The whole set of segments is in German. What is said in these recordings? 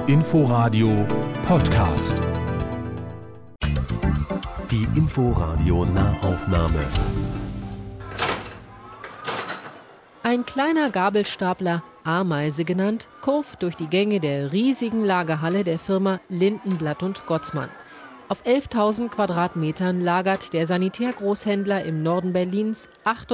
Inforadio Podcast. Die Inforadio Nahaufnahme. Ein kleiner Gabelstapler, Ameise genannt, kurvt durch die Gänge der riesigen Lagerhalle der Firma Lindenblatt und Gotzmann. Auf 11.000 Quadratmetern lagert der Sanitärgroßhändler im Norden Berlins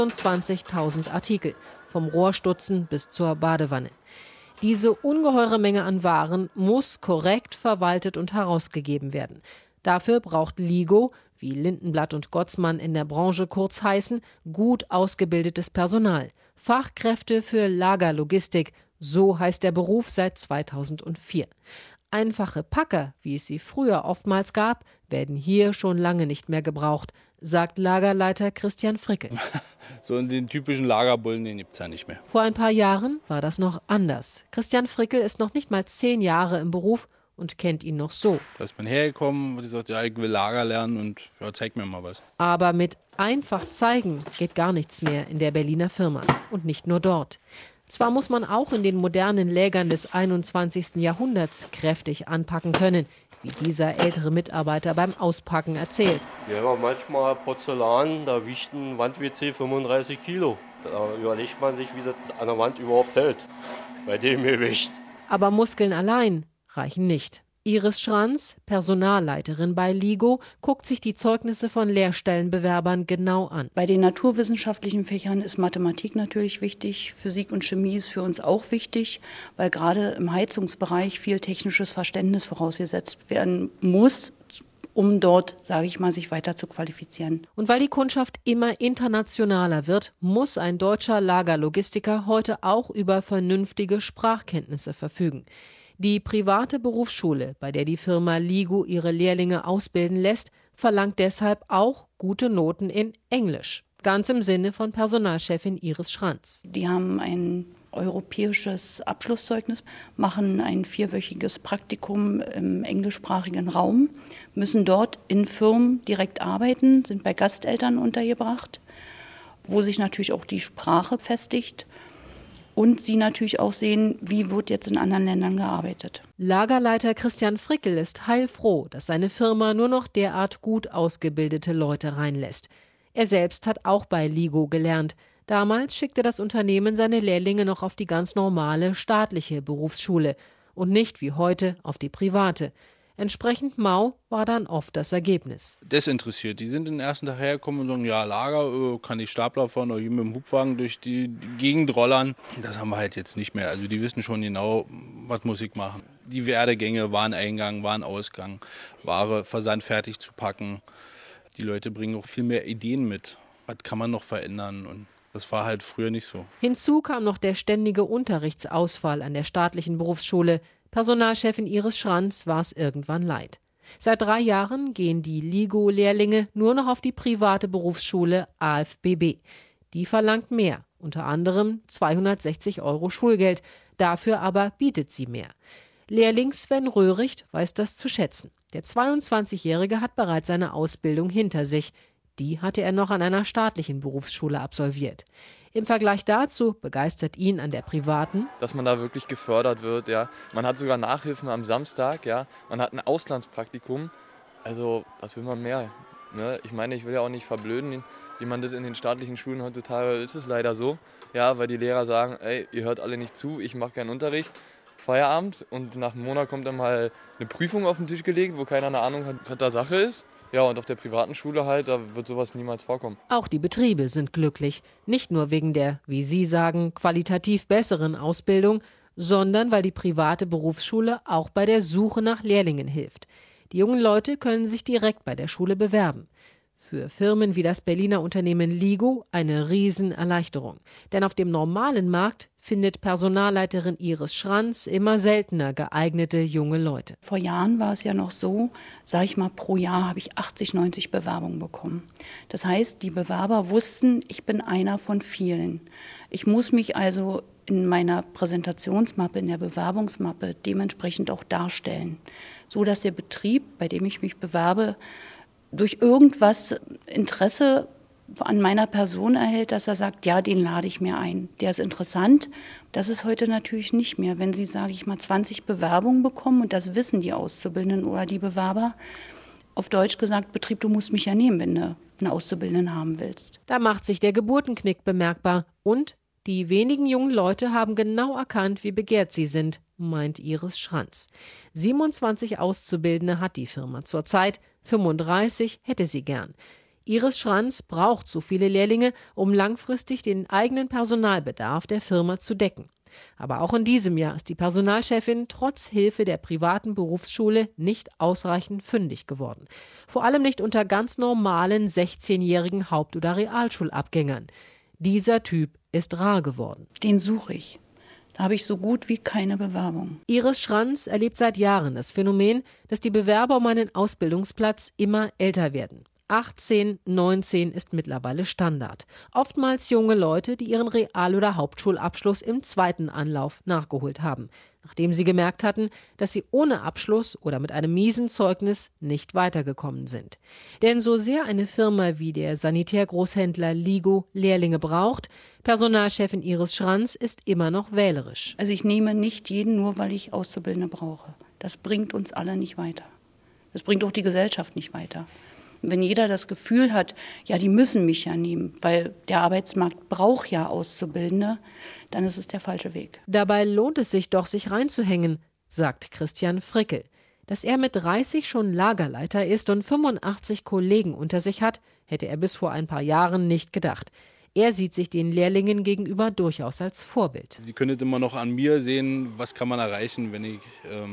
28.000 Artikel, vom Rohrstutzen bis zur Badewanne. Diese ungeheure Menge an Waren muss korrekt verwaltet und herausgegeben werden. Dafür braucht LIGO, wie Lindenblatt und Gotzmann in der Branche kurz heißen, gut ausgebildetes Personal. Fachkräfte für Lagerlogistik, so heißt der Beruf seit 2004. Einfache Packer, wie es sie früher oftmals gab, werden hier schon lange nicht mehr gebraucht, sagt Lagerleiter Christian Frickel. So den typischen Lagerbullen, den gibt es ja nicht mehr. Vor ein paar Jahren war das noch anders. Christian Frickel ist noch nicht mal 10 Jahre im Beruf und kennt ihn noch so. Da ist man hergekommen und gesagt, ja, ich will Lager lernen und ja, zeig mir mal was. Aber mit einfach zeigen geht gar nichts mehr in der Berliner Firma. Und nicht nur dort. Zwar muss man auch in den modernen Lägern des 21. Jahrhunderts kräftig anpacken können, wie dieser ältere Mitarbeiter beim Auspacken erzählt. Ja, manchmal Porzellan, da wiegt ein Wand-WC 35 Kilo. Da überlegt man sich, wie das an der Wand überhaupt hält, bei dem Gewicht. Aber Muskeln allein reichen nicht. Iris Schranz, Personalleiterin bei LIGO, guckt sich die Zeugnisse von Lehrstellenbewerbern genau an. Bei den naturwissenschaftlichen Fächern ist Mathematik natürlich wichtig. Physik und Chemie ist für uns auch wichtig, weil gerade im Heizungsbereich viel technisches Verständnis vorausgesetzt werden muss, um dort, sage ich mal, sich weiter zu qualifizieren. Und weil die Kundschaft immer internationaler wird, muss ein deutscher Lagerlogistiker heute auch über vernünftige Sprachkenntnisse verfügen. Die private Berufsschule, bei der die Firma LIGO ihre Lehrlinge ausbilden lässt, verlangt deshalb auch gute Noten in Englisch. Ganz im Sinne von Personalchefin Iris Schranz. Die haben ein europäisches Abschlusszeugnis, machen ein 4-wöchiges Praktikum im englischsprachigen Raum, müssen dort in Firmen direkt arbeiten, sind bei Gasteltern untergebracht, wo sich natürlich auch die Sprache festigt. Und sie natürlich auch sehen, wie wird jetzt in anderen Ländern gearbeitet. Lagerleiter Christian Frickel ist heilfroh, dass seine Firma nur noch derart gut ausgebildete Leute reinlässt. Er selbst hat auch bei LIGO gelernt. Damals schickte das Unternehmen seine Lehrlinge noch auf die ganz normale staatliche Berufsschule und nicht wie heute auf die private. Entsprechend mau war dann oft das Ergebnis. Desinteressiert. Die sind den ersten Tag hergekommen und sagen, ja, Lager, kann ich Stapler fahren oder hier mit dem Hubwagen durch die Gegend rollern. Das haben wir halt jetzt nicht mehr. Also die wissen schon genau, was muss ich machen. Die Werdegänge, Wareneingang, Warenausgang, Ware versandfertig zu packen. Die Leute bringen auch viel mehr Ideen mit. Was kann man noch verändern? Und das war halt früher nicht so. Hinzu kam noch der ständige Unterrichtsausfall an der staatlichen Berufsschule. Personalchefin Iris Schranz war es irgendwann leid. Seit 3 Jahren gehen die LIGO-Lehrlinge nur noch auf die private Berufsschule AFBB. Die verlangt mehr, unter anderem 260 € Schulgeld. Dafür aber bietet sie mehr. Lehrling Sven Röhricht weiß das zu schätzen. Der 22-Jährige hat bereits seine Ausbildung hinter sich. Die hatte er noch an einer staatlichen Berufsschule absolviert. Im Vergleich dazu begeistert ihn an der privaten, dass man da wirklich gefördert wird. Ja. Man hat sogar Nachhilfen am Samstag, ja. Man hat ein Auslandspraktikum. Also was will man mehr? Ne? Ich meine, ich will ja auch nicht verblöden, wie man das in den staatlichen Schulen heutzutage ist es leider so. Ja, weil die Lehrer sagen, ey, ihr hört alle nicht zu, ich mache keinen Unterricht. Feierabend und nach einem Monat kommt dann mal eine Prüfung auf den Tisch gelegt, wo keiner eine Ahnung hat, was da Sache ist. Ja, und auf der privaten Schule halt, da wird sowas niemals vorkommen. Auch die Betriebe sind glücklich. Nicht nur wegen der, wie Sie sagen, qualitativ besseren Ausbildung, sondern weil die private Berufsschule auch bei der Suche nach Lehrlingen hilft. Die jungen Leute können sich direkt bei der Schule bewerben. Für Firmen wie das Berliner Unternehmen LIGO eine Riesenerleichterung. Denn auf dem normalen Markt findet Personalleiterin Iris Schranz immer seltener geeignete junge Leute. Vor Jahren war es ja noch so, sage ich mal, pro Jahr habe ich 80, 90 Bewerbungen bekommen. Das heißt, die Bewerber wussten, ich bin einer von vielen. Ich muss mich also in meiner Präsentationsmappe, in der Bewerbungsmappe dementsprechend auch darstellen, so dass der Betrieb, bei dem ich mich bewerbe, durch irgendwas Interesse an meiner Person erhält, dass er sagt, ja, den lade ich mir ein. Der ist interessant. Das ist heute natürlich nicht mehr. Wenn Sie, sage ich mal, 20 Bewerbungen bekommen, und das wissen die Auszubildenden oder die Bewerber, auf Deutsch gesagt, Betrieb, du musst mich ja nehmen, wenn du einen Auszubildenden haben willst. Da macht sich der Geburtenknick bemerkbar. Und die wenigen jungen Leute haben genau erkannt, wie begehrt sie sind, meint Iris Schranz. 27 Auszubildende hat die Firma zurzeit, 35 hätte sie gern. Iris Schranz braucht so viele Lehrlinge, um langfristig den eigenen Personalbedarf der Firma zu decken. Aber auch in diesem Jahr ist die Personalchefin trotz Hilfe der privaten Berufsschule nicht ausreichend fündig geworden. Vor allem nicht unter ganz normalen 16-jährigen Haupt- oder Realschulabgängern. Dieser Typ ist rar geworden. Den suche ich. Da habe ich so gut wie keine Bewerbung. Iris Schranz erlebt seit Jahren das Phänomen, dass die Bewerber um einen Ausbildungsplatz immer älter werden. 18, 19 ist mittlerweile Standard. Oftmals junge Leute, die ihren Real- oder Hauptschulabschluss im zweiten Anlauf nachgeholt haben, nachdem sie gemerkt hatten, dass sie ohne Abschluss oder mit einem miesen Zeugnis nicht weitergekommen sind. Denn so sehr eine Firma wie der Sanitärgroßhändler Ligo Lehrlinge braucht, Personalchefin Iris Schranz ist immer noch wählerisch. Also ich nehme nicht jeden nur, weil ich Auszubildende brauche. Das bringt uns alle nicht weiter. Das bringt auch die Gesellschaft nicht weiter. Wenn jeder das Gefühl hat, ja, die müssen mich ja nehmen, weil der Arbeitsmarkt braucht ja Auszubildende, dann ist es der falsche Weg. Dabei lohnt es sich doch, sich reinzuhängen, sagt Christian Frickel. Dass er mit 30 schon Lagerleiter ist und 85 Kollegen unter sich hat, hätte er bis vor ein paar Jahren nicht gedacht. Er sieht sich den Lehrlingen gegenüber durchaus als Vorbild. Sie können immer noch an mir sehen, was kann man erreichen, wenn ich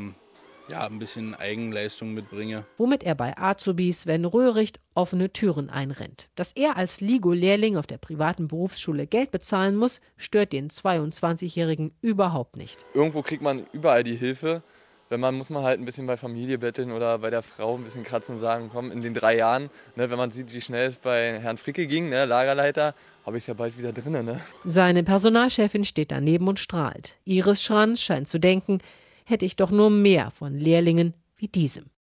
ein bisschen Eigenleistung mitbringe. Womit er bei Azubis, wenn Röhricht, offene Türen einrennt. Dass er als Ligo-Lehrling auf der privaten Berufsschule Geld bezahlen muss, stört den 22-Jährigen überhaupt nicht. Irgendwo kriegt man überall die Hilfe. Muss man halt ein bisschen bei Familie betteln oder bei der Frau ein bisschen kratzen und sagen, komm, in den 3 Jahren, wenn man sieht, wie schnell es bei Herrn Fricke ging, Lagerleiter, habe ich es ja bald wieder drin. Seine Personalchefin steht daneben und strahlt. Iris Schranz scheint zu denken, hätte ich doch nur mehr von Lehrlingen wie diesem.